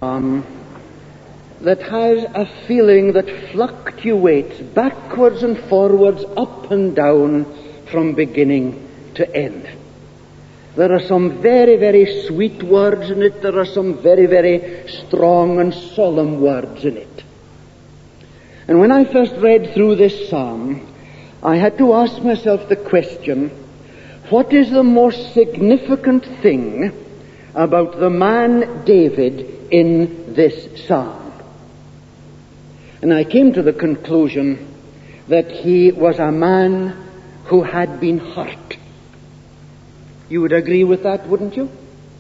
that has a feeling that fluctuates backwards and forwards, up and down, from beginning to end. There are some very, very sweet words in it. There are some very, very strong and solemn words in it. And when I first read through this psalm, I had to ask myself the question, what is the most significant thing about the man David in this psalm? And I came to the conclusion that he was a man who had been hurt. You would agree with that, wouldn't you?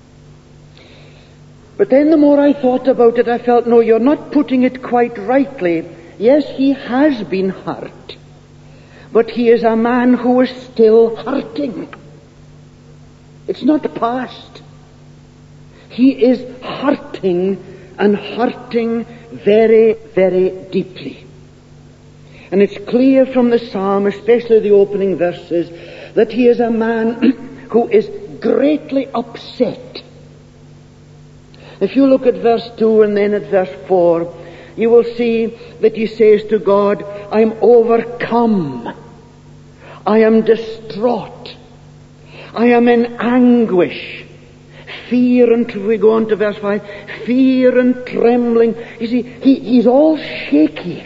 But then the more I thought about it, I felt, no, you're not putting it quite rightly. Yes, he has been hurt, but he is a man who is still hurting. It's not past. He is hurting, and hurting very, very deeply. And it's clear from the psalm, especially the opening verses, that he is a man who is greatly upset. If you look at verse 2 and then at verse 4, you will see that he says to God, I'm overcome. I am distraught. I am in anguish. Fear, until we go on to verse 5, fear and trembling. You see, he's all shaky.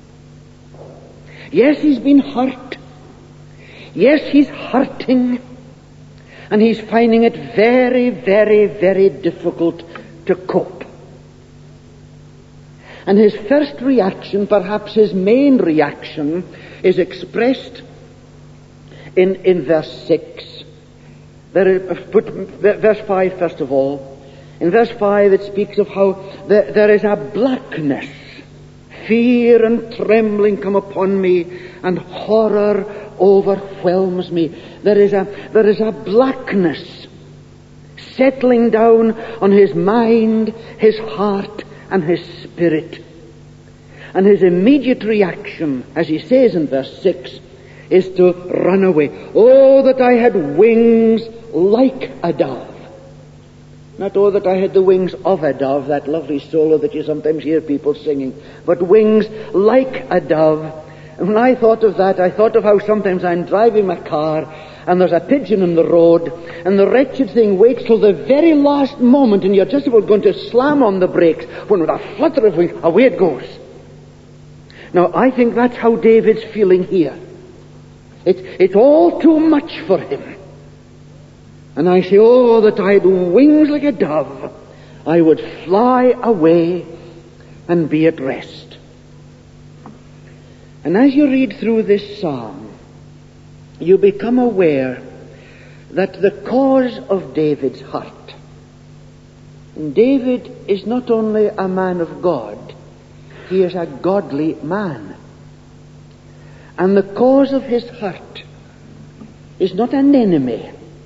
Yes, he's been hurt. Yes, he's hurting. And he's finding it very, very, very difficult to cope. And his first reaction, perhaps his main reaction, is expressed in verse 6. Verse 5 first of all. In verse 5 it speaks of how there is a blackness. Fear and trembling come upon me, and horror overwhelms me. There is a blackness settling down on his mind, his heart, and his spirit. And his immediate reaction, as he says in verse 6, is to run away. Oh, that I had wings like a dove. Not oh, that I had the wings of a dove, that lovely solo that you sometimes hear people singing, but wings like a dove. And when I thought of that, I thought of how sometimes I'm driving my car and there's a pigeon in the road, and the wretched thing waits till the very last moment, and you're just about going to slam on the brakes, when with a flutter of wings, away it goes. Now, I think that's how David's feeling here. It's all too much for him. And I say, oh, that I had wings like a dove, I would fly away and be at rest. And as you read through this psalm, you become aware that the cause of David's hurt, and David is not only a man of God, he is a godly man. And the cause of his hurt is not an enemy,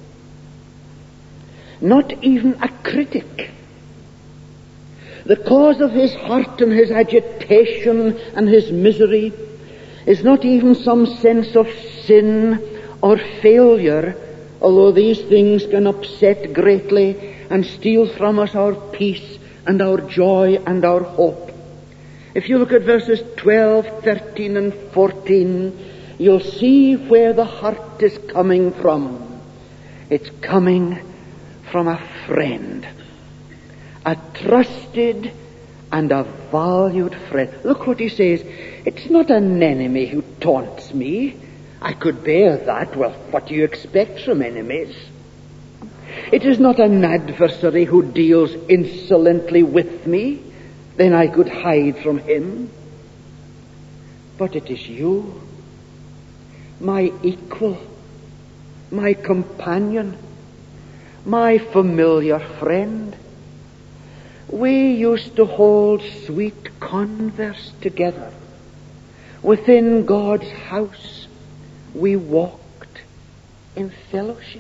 not even a critic. The cause of his hurt and his agitation and his misery is not even some sense of sin or failure, although these things can upset greatly and steal from us our peace and our joy and our hope. If you look at verses 12, 13 and 14, you'll see where the hurt is coming from. It's coming from a friend, a trusted and a valued friend. Look what he says. It's not an enemy who taunts me. I could bear that. Well, what do you expect from enemies? It is not an adversary who deals insolently with me. Then I could hide from him. But it is you, my equal, my companion, my familiar friend. We used to hold sweet converse together. Within God's house, we walked in fellowship.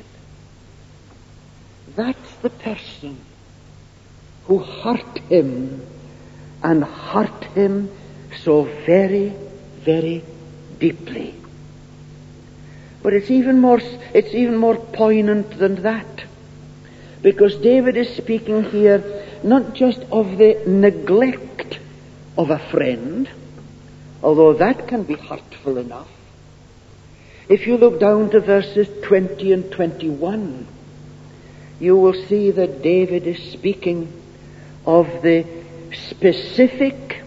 That's the person who hurt him, and hurt him so very, very deeply. But it's even more poignant than that, because David is speaking here not just of the neglect of a friend, although that can be hurtful enough. If you look down to verses 20 and 21, you will see that David is speaking of the specific,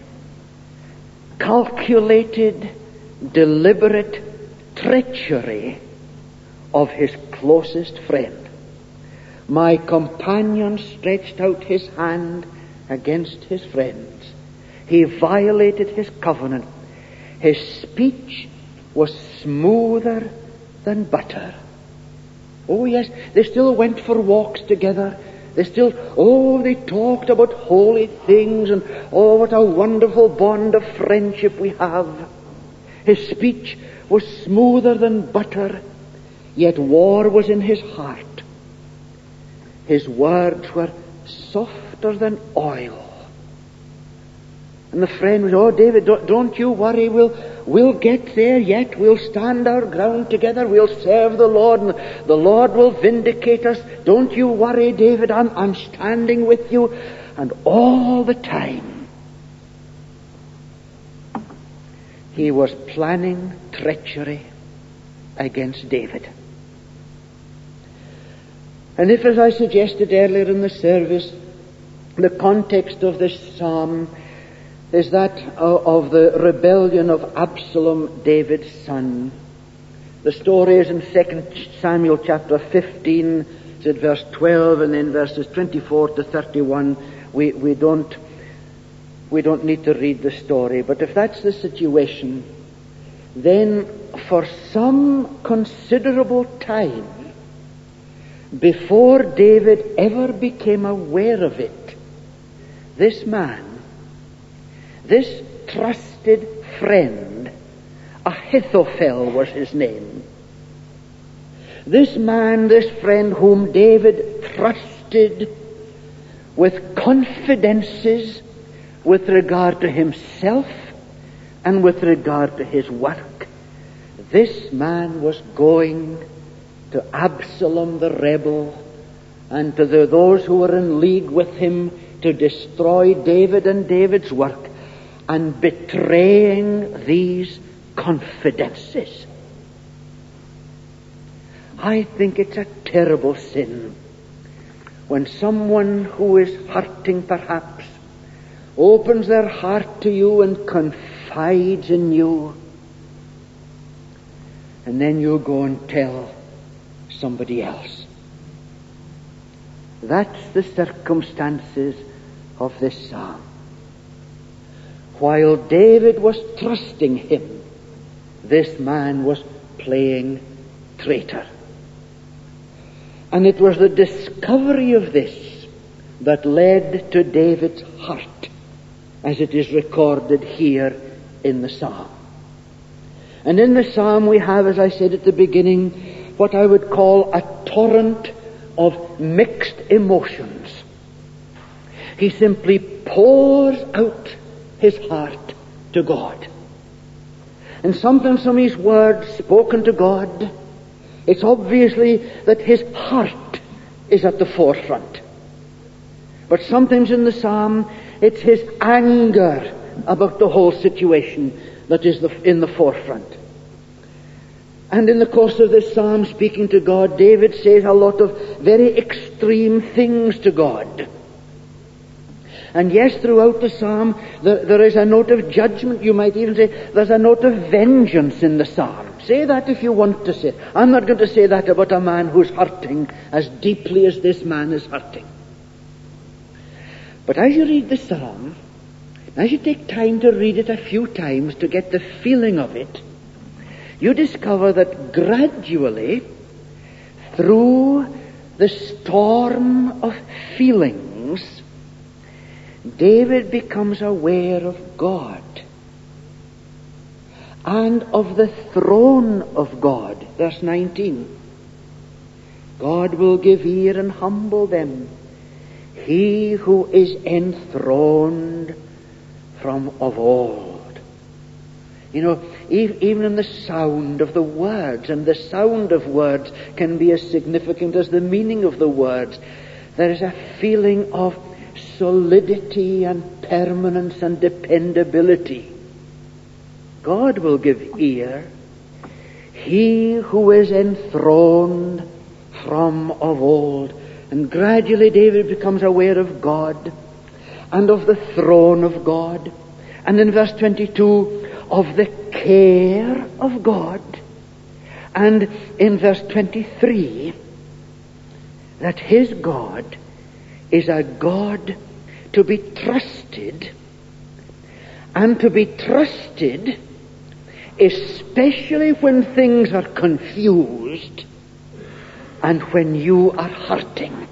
calculated, deliberate treachery of his closest friend. My companion stretched out his hand against his friends. He violated his covenant. His speech was smoother than butter. Oh yes, they still went for walks together. They talked about holy things and what a wonderful bond of friendship we have. His speech was smoother than butter, yet war was in his heart. His words were softer than oil. And the friend was, "Oh, David, don't you worry. We'll get there yet. We'll stand our ground together. We'll serve the Lord, and the Lord will vindicate us. Don't you worry, David. I'm standing with you." And all the time, he was planning treachery against David. And if, as I suggested earlier in the service, the context of this psalm is that of the rebellion of Absalom, David's son. The story is in 2 Samuel chapter 15, it's at verse 12, and then verses 24 to 31. We don't need to read the story, but if that's the situation, then for some considerable time, before David ever became aware of it, this man, this trusted friend, Ahithophel was his name. This man, this friend whom David trusted with confidences with regard to himself and with regard to his work, this man was going to Absalom the rebel and to those who were in league with him to destroy David and David's work, and betraying these confidences. I think it's a terrible sin when someone who is hurting perhaps opens their heart to you and confides in you, and then you go and tell somebody else. That's the circumstances of this psalm. While David was trusting him, this man was playing traitor. And it was the discovery of this that led to David's heart, as it is recorded here in the psalm. And in the psalm we have, as I said at the beginning, what I would call a torrent of mixed emotions. He simply pours out his heart to God. And sometimes from his words spoken to God, it's obviously that his heart is at the forefront. But sometimes in the psalm, it's his anger about the whole situation that is in the forefront. And in the course of this psalm, speaking to God, David says a lot of very extreme things to God. And yes, throughout the psalm, there is a note of judgment. You might even say there's a note of vengeance in the psalm. Say that if you want to say. I'm not going to say that about a man who's hurting as deeply as this man is hurting. But as you read the psalm, as you take time to read it a few times to get the feeling of it, you discover that gradually, through the storm of feelings, David becomes aware of God and of the throne of God. Verse 19. God will give ear and humble them, he who is enthroned from of old. You know, even in the sound of the words, and the sound of words can be as significant as the meaning of the words, there is a feeling of solidity and permanence and dependability. God will give ear. He who is enthroned from of old. And gradually David becomes aware of God and of the throne of God. And in verse 22, of the care of God. And in verse 23, that his God is a God to be trusted, and to be trusted especially when things are confused and when you are hurting.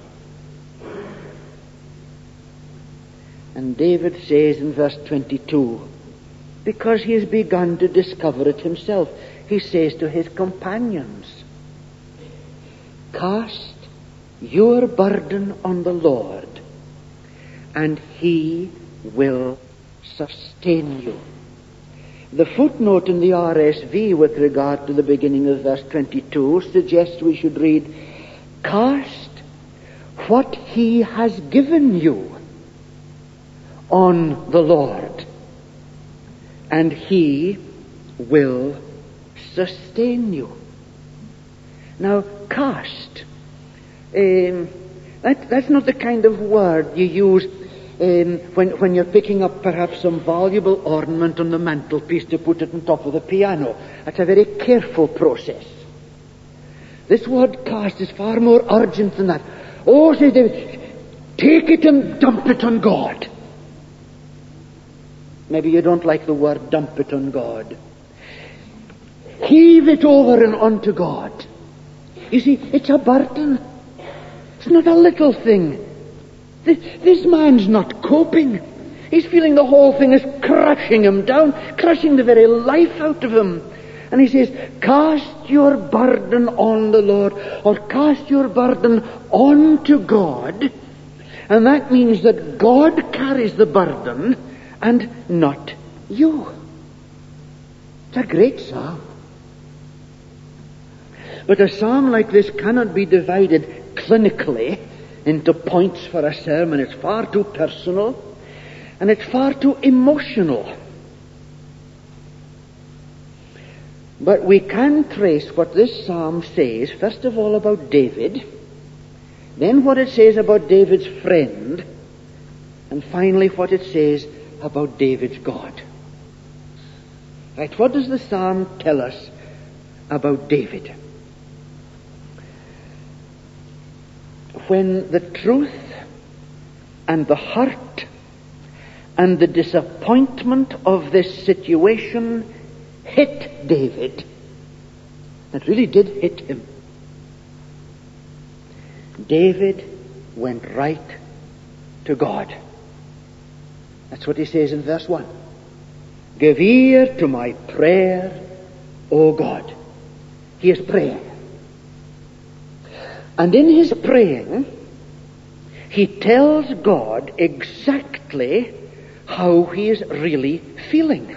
And David says in verse 22, because he has begun to discover it himself, he says to his companions, cast your burden on the Lord, and he will sustain you. The footnote in the RSV with regard to the beginning of verse 22 suggests we should read, cast what he has given you on the Lord, and he will sustain you. Now, cast, that's not the kind of word you use when you're picking up perhaps some valuable ornament on the mantelpiece to put it on top of the piano. That's a very careful process. This word cast is far more urgent than that. Oh, says David, take it and dump it on God. Maybe you don't like the word dump it on God. Heave it over and onto God. You see, it's a burden. It's not a little thing. This man's not coping. He's feeling the whole thing is crushing him down, crushing the very life out of him. And he says, cast your burden on the Lord, or cast your burden onto God. And that means that God carries the burden and not you. It's a great psalm. But a psalm like this cannot be divided clinically into points for a sermon. It's far too personal and it's far too emotional. But we can trace what this psalm says, first of all about David, then what it says about David's friend, and finally what it says about David's God. Right, what does the psalm tell us about David? When the truth and the hurt and the disappointment of this situation hit David, it really did hit him, David went right to God. That's what he says in verse 1. Give ear to my prayer, O God. He is praying. And in his praying, he tells God exactly how he is really feeling.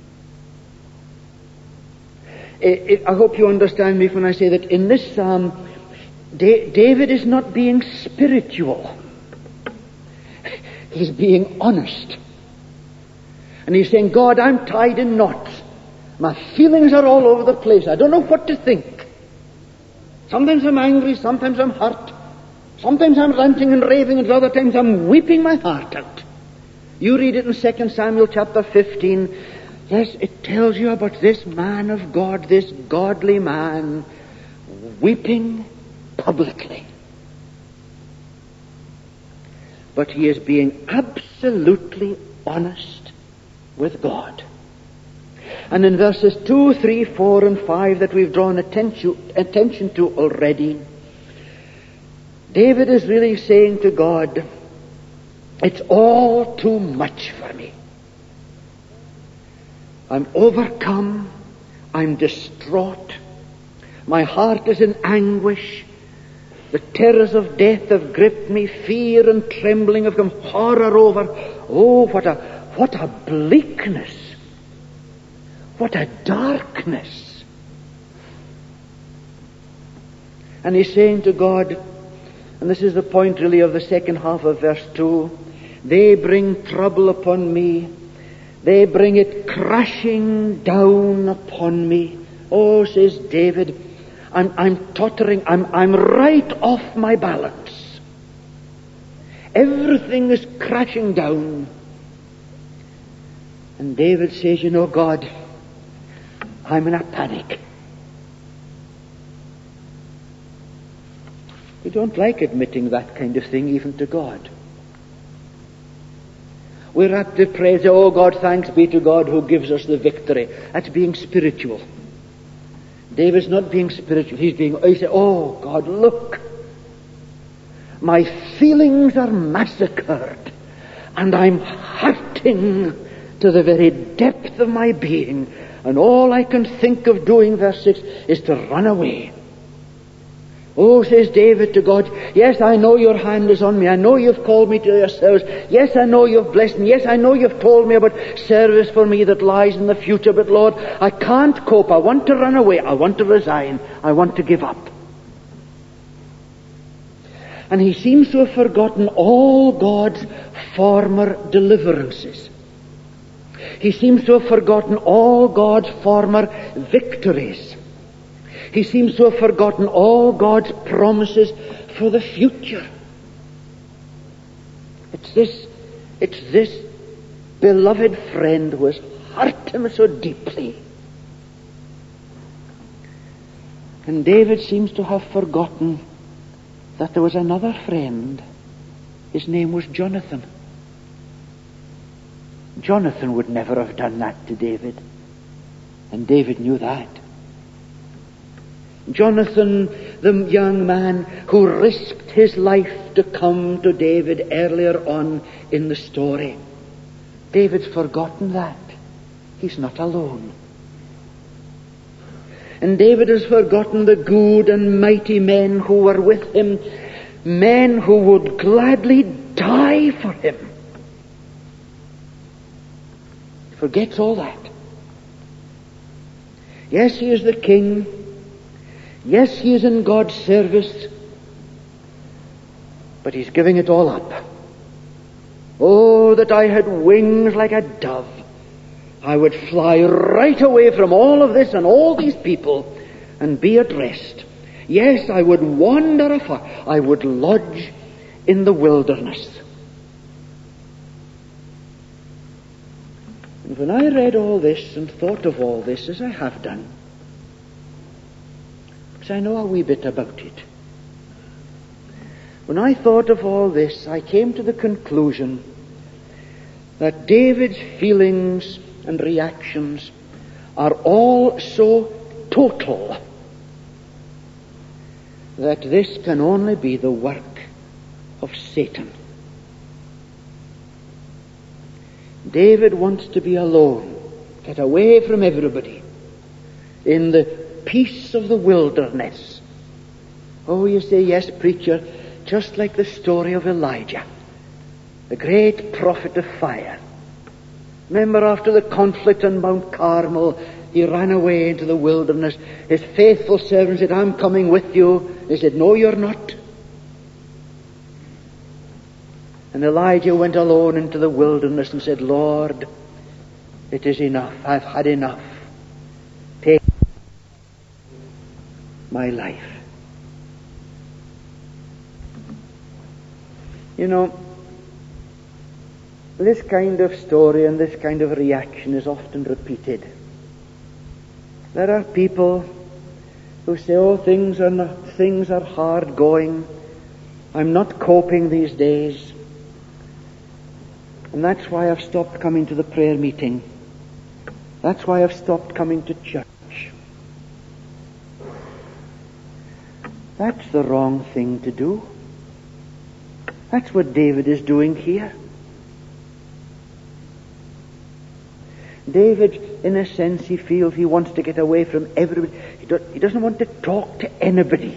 I hope you understand me when I say that in this psalm, David is not being spiritual. He's being honest. And he's saying, God, I'm tied in knots. My feelings are all over the place. I don't know what to think. Sometimes I'm angry, sometimes I'm hurt. Sometimes I'm ranting and raving, and other times I'm weeping my heart out. You read it in 2 Samuel chapter 15. Yes, it tells you about this man of God, this godly man, weeping publicly. But he is being absolutely honest with God. And in verses 2, 3, 4, and 5 that we've drawn attention to already, David is really saying to God, it's all too much for me. I'm overcome. I'm distraught. My heart is in anguish. The terrors of death have gripped me. Fear and trembling have come. Horror over. Oh, what a bleakness. What a darkness. And he's saying to God, and this is the point really of the second half of verse 2, They bring trouble upon me. They bring it crashing down upon me. Oh, says David, I'm tottering. I'm right off my balance. Everything is crashing down. And David says, you know, God, I'm in a panic. We don't like admitting that kind of thing even to God. We're apt to praise, oh God, thanks be to God who gives us the victory. That's being spiritual. David's not being spiritual. He said, oh God, look. My feelings are massacred, and I'm hurting to the very depth of my being. And all I can think of doing, verse 6, is to run away. Oh, says David to God, yes, I know your hand is on me. I know you've called me to yourselves. Yes, I know you've blessed me. Yes, I know you've told me about service for me that lies in the future. But Lord, I can't cope. I want to run away. I want to resign. I want to give up. And he seems to have forgotten all God's former deliverances. He seems to have forgotten all God's former victories. He seems to have forgotten all God's promises for the future. It's this beloved friend who has hurt him so deeply. And David seems to have forgotten that there was another friend. His name was Jonathan. Jonathan would never have done that to David. And David knew that. Jonathan, the young man who risked his life to come to David earlier on in the story. David's forgotten that. He's not alone. And David has forgotten the good and mighty men who were with him, men who would gladly die for him. He forgets all that. Yes, he is the king. Yes, he is in God's service, but he's giving it all up. Oh, that I had wings like a dove. I would fly right away from all of this and all these people and be at rest. Yes, I would wander afar. I would lodge in the wilderness. And when I read all this and thought of all this, as I have done, I know a wee bit about it. When I thought of all this, I came to the conclusion that David's feelings and reactions are all so total that this can only be the work of Satan. David wants to be alone, get away from everybody, in the peace of the wilderness. Oh, you say, yes, preacher, just like the story of Elijah, the great prophet of fire. Remember, after the conflict on Mount Carmel, he ran away into the wilderness. His faithful servant said, I'm coming with you. They said, no, you're not. And Elijah went alone into the wilderness and said, Lord, it is enough. I've had enough. Take my life. You know, this kind of story and this kind of reaction is often repeated. There are people who say, oh, things are hard going. I'm not coping these days. And that's why I've stopped coming to the prayer meeting. That's why I've stopped coming to church. That's the wrong thing to do. That's what David is doing here. David, in a sense, he feels he wants to get away from everybody. He doesn't want to talk to anybody.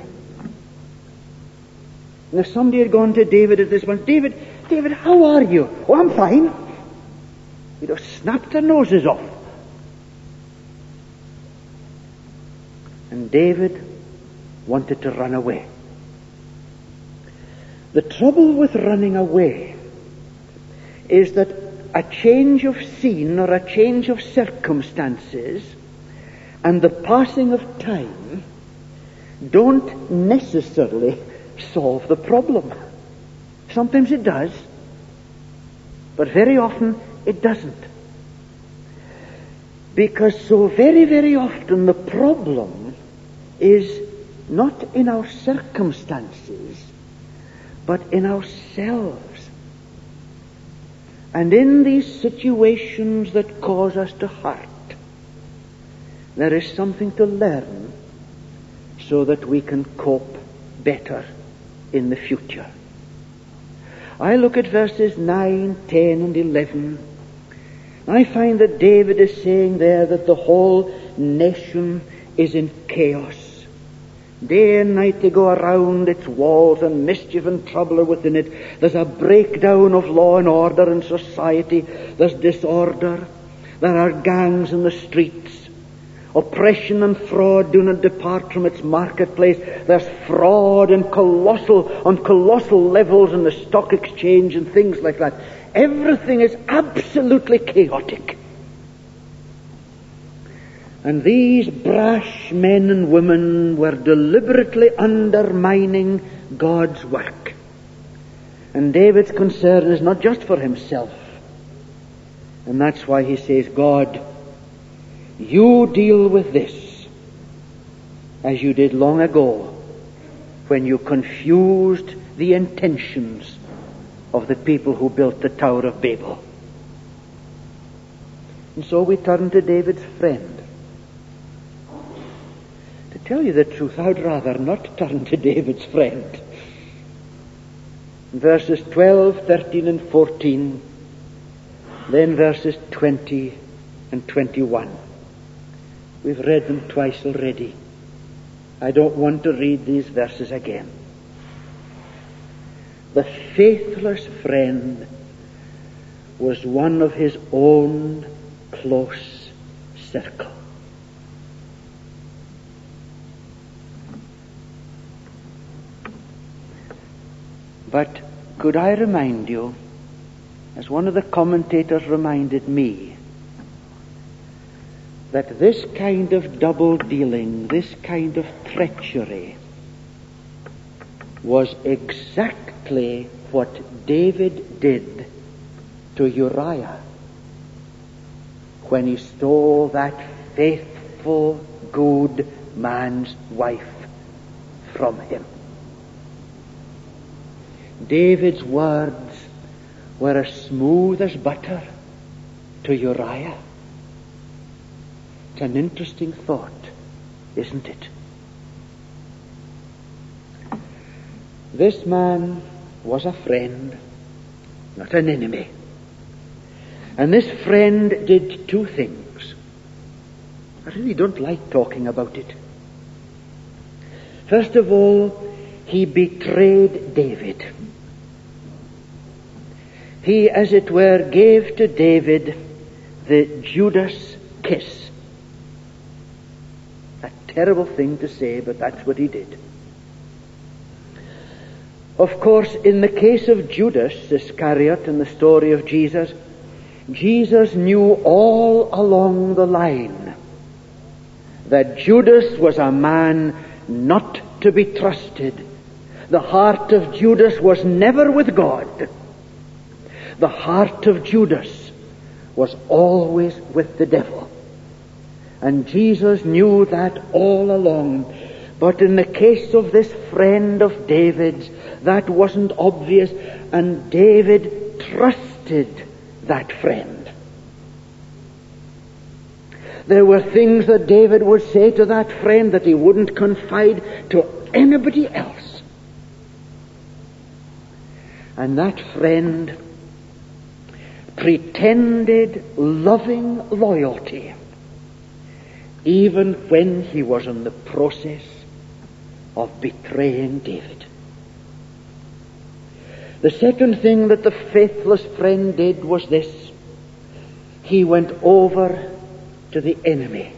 And if somebody had gone to David at this point, David, how are you? Oh, I'm fine. He'd have snapped their noses off. And David wanted to run away. The trouble with running away is that a change of scene or a change of circumstances and the passing of time don't necessarily solve the problem. Sometimes it does, but very often it doesn't. Because so very, very often the problem is not in our circumstances, but in ourselves. And in these situations that cause us to hurt, there is something to learn so that we can cope better in the future. I look at verses 9, 10, and 11. I find that David is saying there that the whole nation is in chaos. Day and night they go around its walls, and mischief and trouble are within it. There's a breakdown of law and order in society. There's disorder. There are gangs in the streets. Oppression and fraud do not depart from its marketplace. There's fraud on colossal levels in the stock exchange and things like that. Everything is absolutely chaotic. And these brash men and women were deliberately undermining God's work. And David's concern is not just for himself. And that's why he says, God, you deal with this as you did long ago when you confused the intentions of the people who built the Tower of Babel. And so we turn to David's friend. To tell you the truth, I'd rather not turn to David's friend. In verses 12, 13, and 14, then verses 20 and 21. We've read them twice already. I don't want to read these verses again. The faithless friend was one of his own close circle. But could I remind you, as one of the commentators reminded me, that this kind of double-dealing, this kind of treachery, was exactly what David did to Uriah when he stole that faithful, good man's wife from him. David's words were as smooth as butter to Uriah. It's an interesting thought, isn't it? This man was a friend, not an enemy. And this friend did two things. I really don't like talking about it. First of all, he betrayed David. He, as it were, gave to David the Judas kiss. A terrible thing to say, but that's what he did. Of course, in the case of Judas Iscariot in the story of Jesus, Jesus knew all along the line that Judas was a man not to be trusted. The heart of Judas was never with God. The heart of Judas was always with the devil. And Jesus knew that all along. But in the case of this friend of David's, that wasn't obvious, and David trusted that friend. There were things that David would say to that friend that he wouldn't confide to anybody else. And that friend pretended loving loyalty even when he was in the process of betraying David. The second thing that the faithless friend did was this. He went over to the enemy.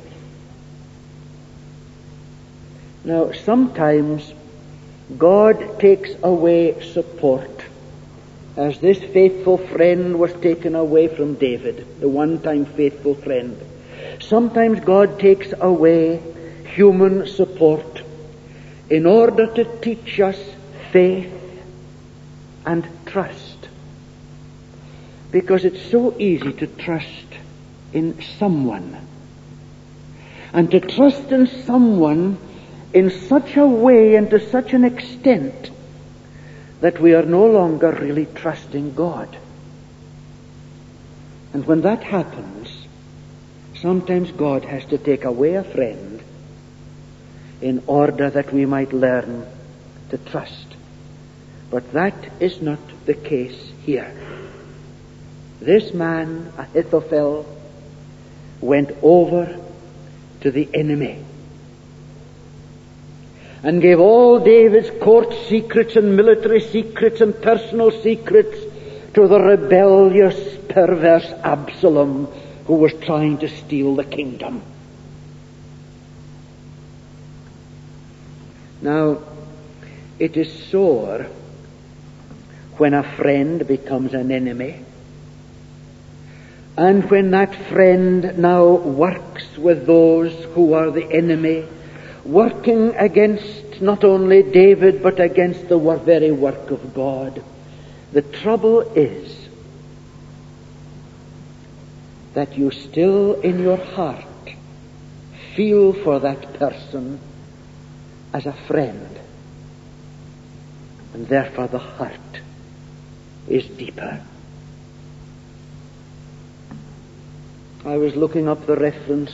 Now, sometimes God takes away support as this faithful friend was taken away from David, the one-time faithful friend. Sometimes God takes away human support in order to teach us faith and trust. Because it's so easy to trust in someone. And to trust in someone in such a way and to such an extent that we are no longer really trusting God. And when that happens, sometimes God has to take away a friend in order that we might learn to trust. But that is not the case here. This man, Ahithophel, went over to the enemy and gave all David's court secrets and military secrets and personal secrets to the rebellious, perverse Absalom, who was trying to steal the kingdom. Now, it is sore when a friend becomes an enemy, and when that friend now works with those who are the enemy, working against not only David but against the very work of God. The trouble is that you still in your heart feel for that person as a friend, and therefore the heart is deeper. I was looking up the reference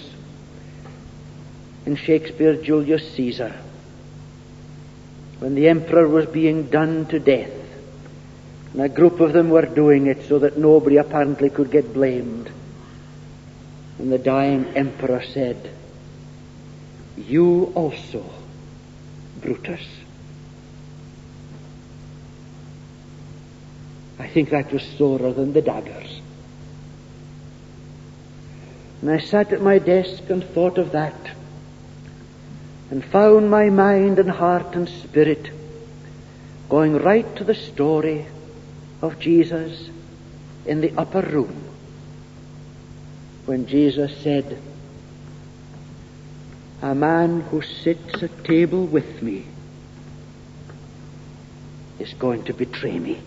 in Shakespeare, Julius Caesar, when the emperor was being done to death, and a group of them were doing it so that nobody apparently could get blamed. And the dying emperor said, "You also, Brutus." I think that was sorer than the daggers. And I sat at my desk and thought of that, and found my mind and heart and spirit going right to the story of Jesus in the upper room, when Jesus said, "A man who sits at table with me is going to betray me."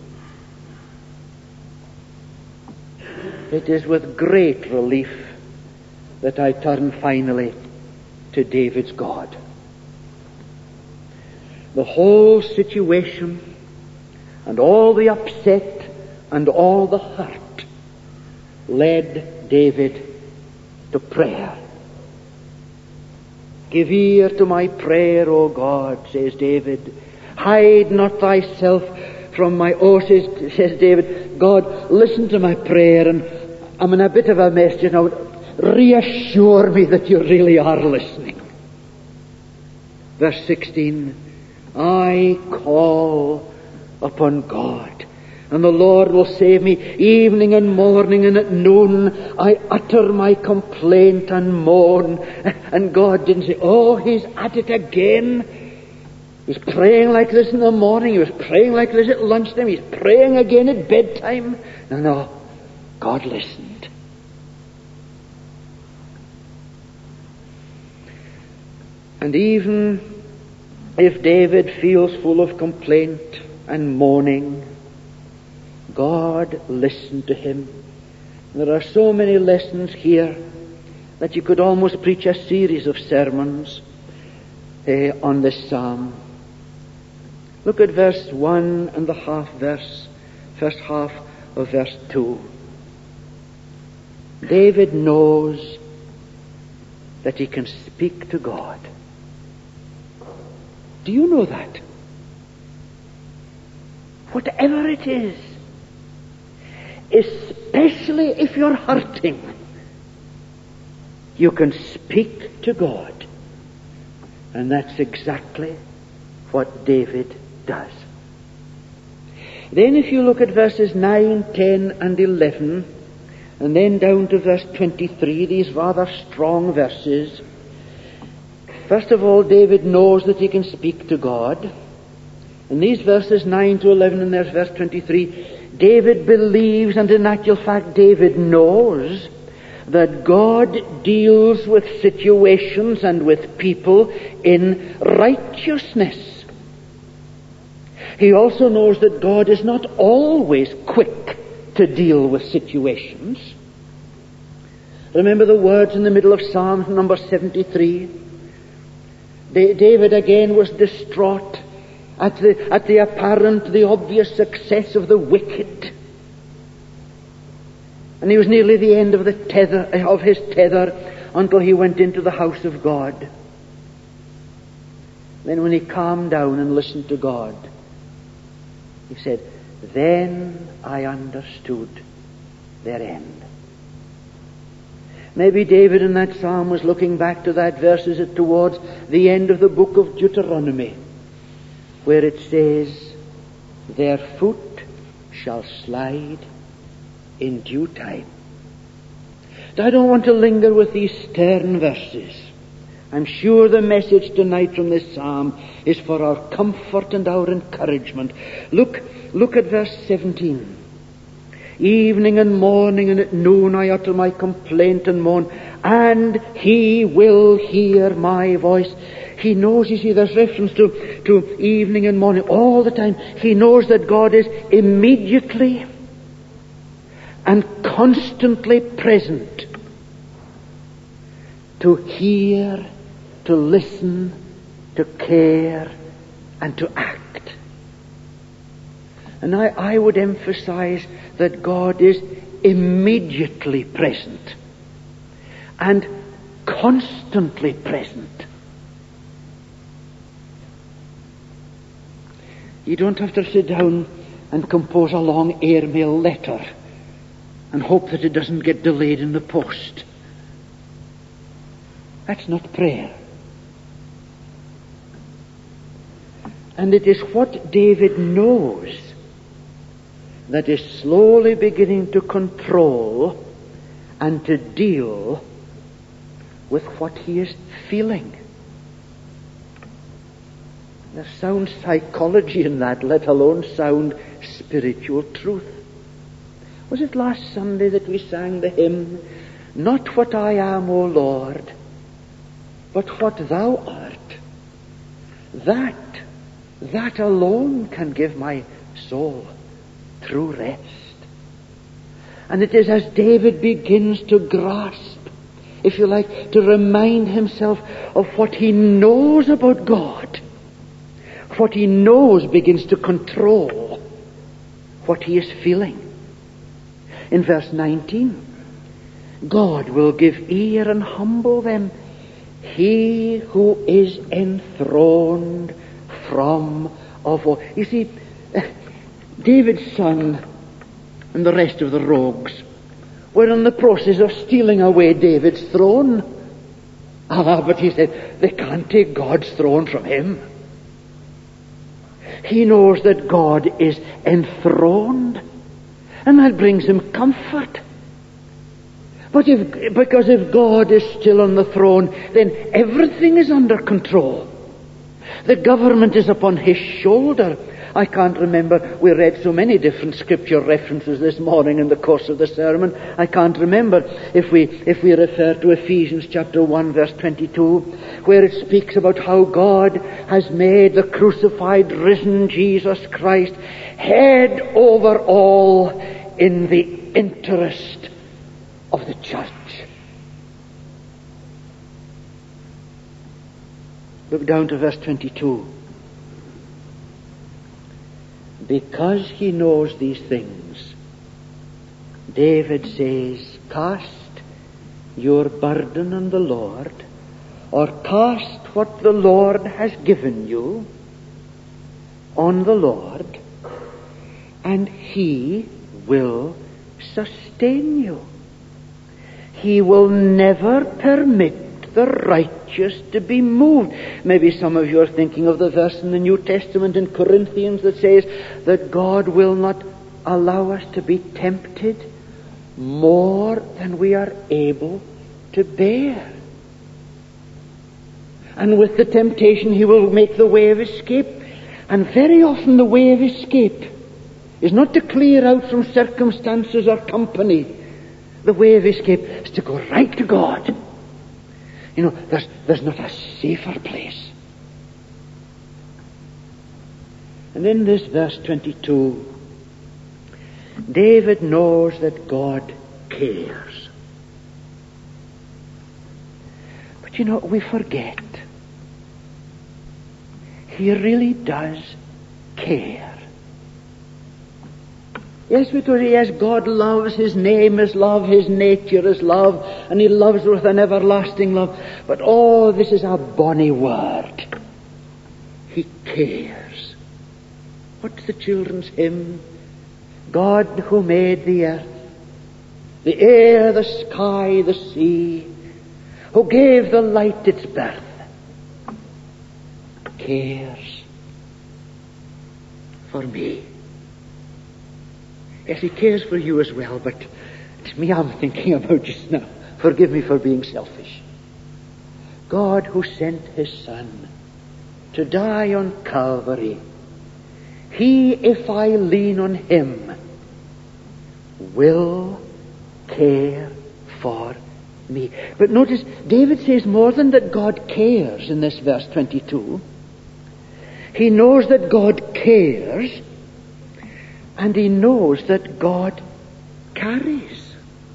It is with great relief that I turn finally to David's God. The whole situation and all the upset and all the hurt led David to prayer. "Give ear to my prayer, O God," says David. "Hide not thyself from my..." "Oh," says David, "God, listen to my prayer, and I'm in a bit of a mess, you know. Reassure me that you really are listening." Verse 16, "I call upon God, and the Lord will save me. Evening and morning and at noon I utter my complaint and moan." And God didn't say, "Oh, he's at it again. He's praying like this in the morning. He was praying like this at lunchtime. He's praying again at bedtime." No. God listened. And even if David feels full of complaint and moaning, God listened to him. There are so many lessons here that you could almost preach a series of sermons on this psalm. Look at verse 1 and the first half of verse 2. David knows that he can speak to God. Do you know that? Whatever it is, especially if you're hurting, you can speak to God. And that's exactly what David does. Then if you look at verses 9, 10 and 11, and then down to verse 23, these rather strong verses. First of all, David knows that he can speak to God. In these verses 9 to 11 and there's verse 23, David believes, and in actual fact David knows, that God deals with situations and with people in righteousness. He also knows that God is not always quick to deal with situations. Remember the words in the middle of Psalm number 73. David again was distraught at the obvious success of the wicked. And he was nearly the end of his tether until he went into the house of God. Then when he calmed down and listened to God, he said, "Then I understood their end." Maybe David in that psalm was looking back to that verse towards the end of the book of Deuteronomy, where it says, "Their foot shall slide in due time." I don't want to linger with these stern verses. I'm sure the message tonight from this psalm is for our comfort and our encouragement. Look at verse 17. "Evening and morning and at noon I utter my complaint and moan, and he will hear my voice." He knows, you see, there's reference to evening and morning all the time. He knows that God is immediately and constantly present to hear, to listen, to care, and to act. And I would emphasize that God is immediately present and constantly present. You don't have to sit down and compose a long airmail letter and hope that it doesn't get delayed in the post. That's not prayer. And it is what David knows that is slowly beginning to control and to deal with what he is feeling. There's sound psychology in that, let alone sound spiritual truth. Was it last Sunday that we sang the hymn, "Not what I am, O Lord, but what thou art"? That alone can give my soul true rest. And it is as David begins to grasp, if you like, to remind himself of what he knows about God, what he knows begins to control what he is feeling. In verse 19, God will give ear and humble them, he who is enthroned from of all. You see, David's son and the rest of the rogues were in the process of stealing away David's throne. But he said, they can't take God's throne from him. He knows that God is enthroned, and that brings him comfort. Because if God is still on the throne, then everything is under control. The government is upon his shoulder. I can't remember, we read so many different scripture references this morning in the course of the sermon. I can't remember if we refer to Ephesians chapter 1 verse 22, where it speaks about how God has made the crucified, risen Jesus Christ head over all in the interest of the church. Look down to verse 22. Because he knows these things, David says, cast your burden on the Lord, or cast what the Lord has given you on the Lord, and he will sustain you. He will never permit the righteous to be moved. Maybe some of you are thinking of the verse in the New Testament in Corinthians that says that God will not allow us to be tempted more than we are able to bear. And with the temptation he will make the way of escape. And very often the way of escape is not to clear out from circumstances or company. The way of escape is to go right to God. You know, there's not a safer place. And in this verse 22, David knows that God cares. But you know, we forget. He really does care. Yes, because yes, God loves, His name is love, His nature is love, and He loves with an everlasting love. But oh, this is a bonny word. He cares. What's the children's hymn? God who made the earth, the air, the sky, the sea, who gave the light its birth, cares for me. Yes, He cares for you as well, but it's me I'm thinking about just now. Forgive me for being selfish. God who sent His Son to die on Calvary, He, if I lean on Him, will care for me. But notice, David says more than that God cares in this verse 22. He knows that God cares, and he knows that God carries.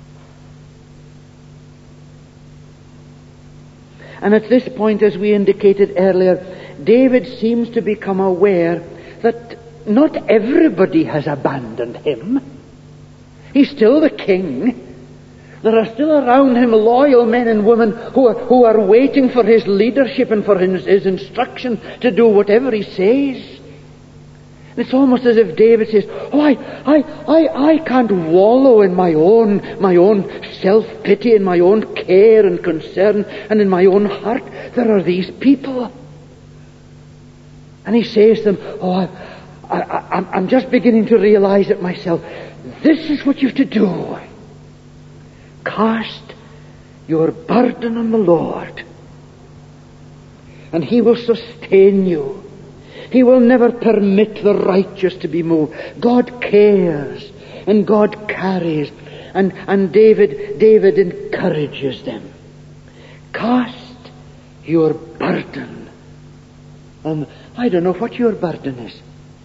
And at this point, as we indicated earlier, David seems to become aware that not everybody has abandoned him. He's still the king. There are still around him loyal men and women who are waiting for his leadership and for his instruction to do whatever he says. It's almost as if David says, "Oh, I can't wallow in my own self-pity and my own care and concern and in my own heart. There are these people." And he says to them, "Oh, I'm just beginning to realize it myself. This is what you have to do. Cast your burden on the Lord, and He will sustain you. He will never permit the righteous to be moved." God cares, and God carries, and David encourages them. Cast your burden. I don't know what your burden is,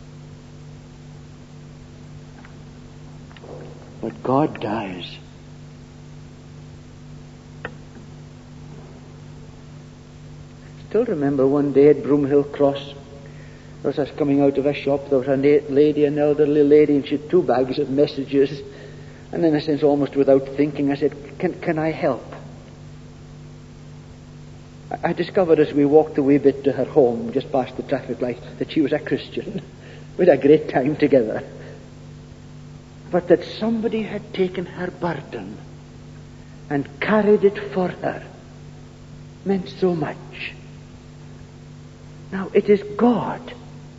but God does. Still remember one day at Broomhill Cross, as I was coming out of a shop, there was a lady, an elderly lady, and she had 2 bags of messages. And in a sense, almost without thinking, I said, can I help? I discovered as we walked a wee bit to her home, just past the traffic light, that she was a Christian. We had a great time together. But that somebody had taken her burden and carried it for her meant so much. Now, it is God.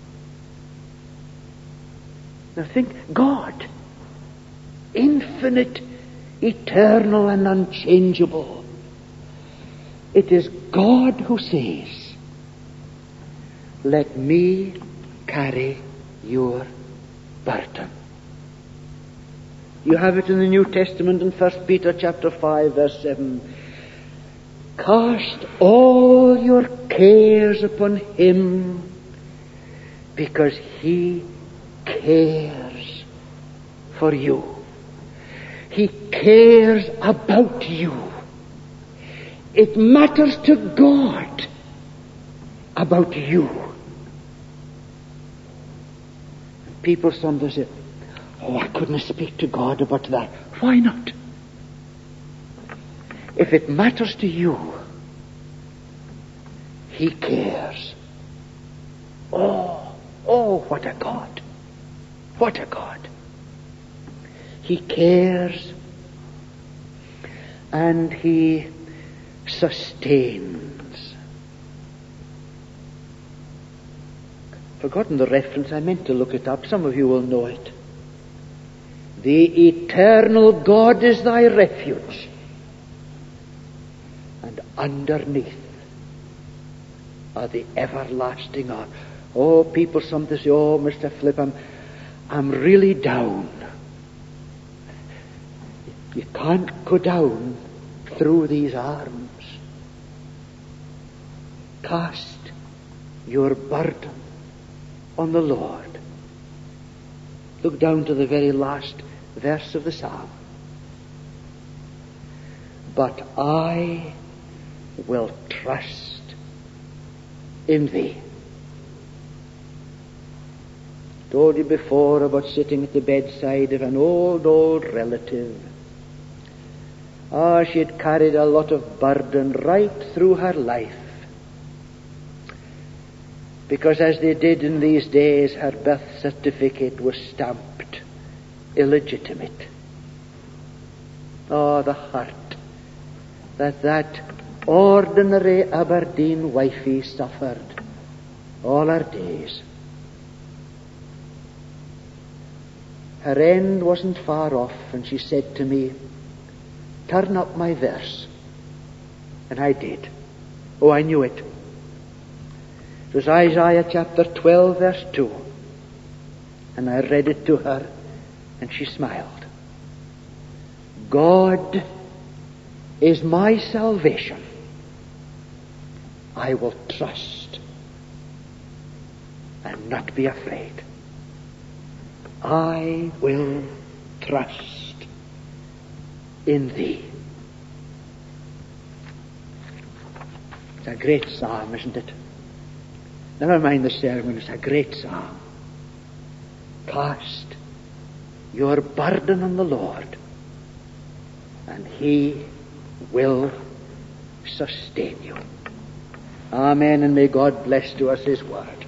Now think, God, infinite, eternal, and unchangeable. It is God who says, "Let me carry your burden." You have it in the New Testament in 1 Peter chapter 5, verse 7. "Cast all your cares upon Him, because He cares for you." He cares about you. It matters to God about you. People sometimes say, "Oh, I couldn't speak to God about that." Why not? If it matters to you, He cares. Oh, what a God. What a God. He cares, and He sustains. Forgotten the reference. I meant to look it up. Some of you will know it. "The eternal God is thy refuge, and underneath are the everlasting arms." Oh, people sometimes say, "Oh, Mr. Flip, I'm really down. You can't go down through these arms. Cast your burden on the Lord. Look down to the very last verse of the psalm. But I will trust in thee. Told you before about sitting at the bedside of an old relative. She had carried a lot of burden right through her life. Because as they did in these days, her birth certificate was stamped illegitimate. The hurt that ordinary Aberdeen wifey suffered all her days. Her end wasn't far off, and she said to me, turn up my verse. And I did. I knew it. It was Isaiah chapter 12, verse 2. And I read it to her, and she smiled. God is my salvation. I will trust and not be afraid. I will trust in thee. It's a great psalm, isn't it? Never mind the sermon, it's a great psalm. Cast your burden on the Lord, and he will sustain you. Amen, and may God bless to us his word.